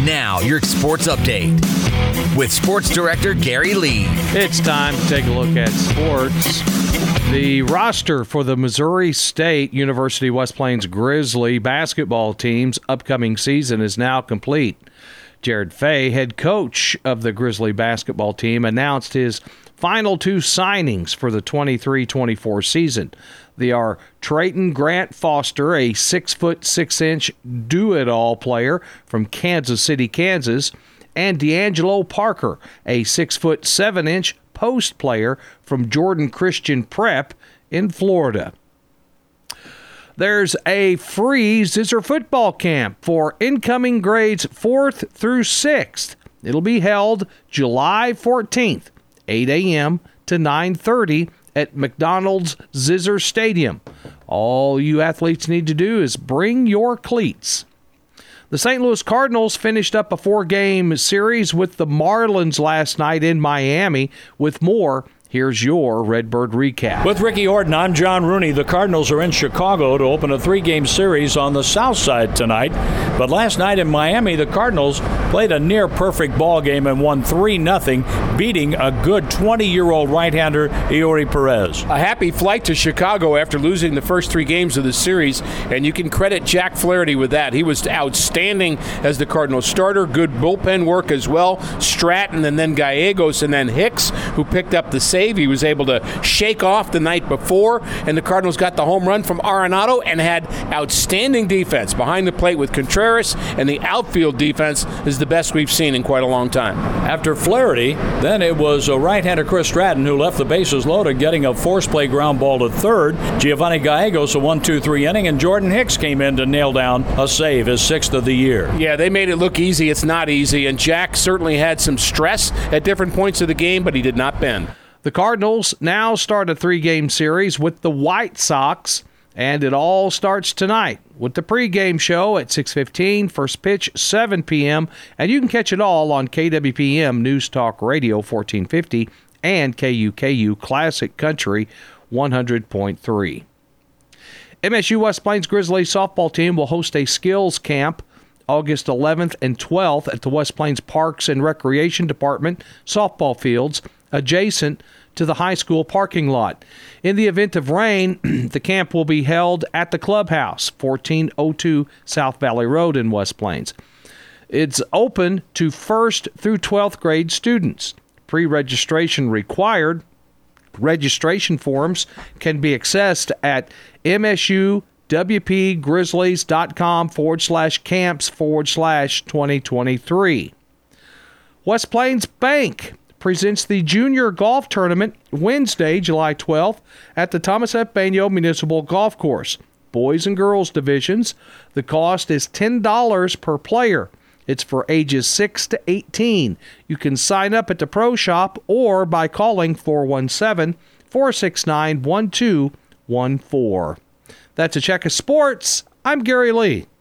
Now, your sports update with Sports Director Gary Lee. It's time to take a look at sports. The roster for the Missouri State University West Plains Grizzly basketball team's upcoming season is now complete. Jared Fay, head coach of the Grizzly basketball team, announced his final two signings for the 23-24 season. They are Trayton Grant Foster, a 6'6" do-it-all player from Kansas City, Kansas, and D'Angelo Parker, a 6'7" post player from Jordan Christian Prep in Florida. There's a free Zizzer football camp for incoming grades 4th through 6th. It'll be held July 14th, 8 a.m. to 9:30 at McDonald's Zizzer Stadium. All you athletes need to do is bring your cleats. The St. Louis Cardinals finished up a 4-game series with the Marlins last night in Miami. With more, here's your Redbird recap. With Ricky Horton, I'm John Rooney. The Cardinals are in Chicago to open a 3-game series on the south side tonight. But last night in Miami, the Cardinals played a near-perfect ball game and won 3-0, beating a good 20-year-old right-hander, Eury Perez. A happy flight to Chicago after losing the first 3 games of the series, and you can credit Jack Flaherty with that. He was outstanding as the Cardinals starter. Good bullpen work as well. Stratton and then Gallegos and then Hicks, who picked up the save. He was able to shake off the night before, and the Cardinals got the home run from Arenado and had outstanding defense behind the plate with Contreras, and the outfield defense is the best we've seen in quite a long time. After Flaherty, then it was right-hander Chris Stratton who left the bases loaded, getting a force play ground ball to third. Giovanni Gallegos a 1-2-3 inning, and Jordan Hicks came in to nail down a save, his 6th of the year. Yeah, they made it look easy. It's not easy, and Jack certainly had some stress at different points of the game, but he did not bend. The Cardinals now start a 3-game series with the White Sox, and it all starts tonight with the pregame show at 6:15, first pitch 7 p.m., and you can catch it all on KWPM News Talk Radio 1450 and KUKU Classic Country 100.3. MSU West Plains Grizzly softball team will host a skills camp August 11th and 12th at the West Plains Parks and Recreation Department softball fields adjacent to the high school parking lot. In the event of rain, the camp will be held at the clubhouse, 1402 South Valley Road in West Plains. It's open to 1st through 12th grade students. Pre-registration required. Registration forms can be accessed at mswpgrizzlies.com/camps/2023. West Plains Bank presents the Junior Golf Tournament Wednesday, July 12th at the Thomas F. Bagnall Municipal Golf Course. Boys and girls divisions. The cost is $10 per player. It's for ages 6 to 18. You can sign up at the Pro Shop or by calling 417-469-1214. That's a check of sports. I'm Gary Lee.